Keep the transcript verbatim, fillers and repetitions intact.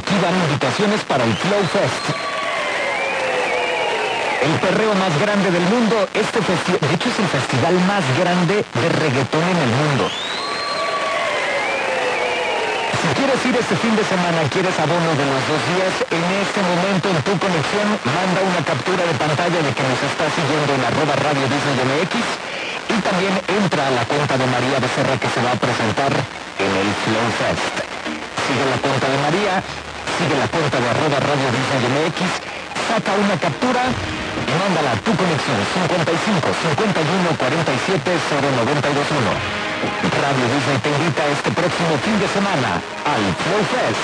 aquí dan invitaciones para el Flow Fest. El perreo más grande del mundo. Este festival, de hecho, es el festival más grande de reggaetón en el mundo. Si quieres ir este fin de semana, quieres abono de los dos días, en este momento en tu conexión, manda una captura de pantalla de que nos está siguiendo en arroba Radio Disney M X y también entra a la cuenta de María Becerra que se va a presentar en el Flow Fest. Sigue la cuenta de María, sigue la cuenta de arroba Radio Disney M X, saca una captura y mándala a tu conexión cincuenta y cinco, cincuenta y uno, cuarenta y siete, cero noventa y dos uno. Radio Disney te invita este próximo fin de semana al Flow Fest.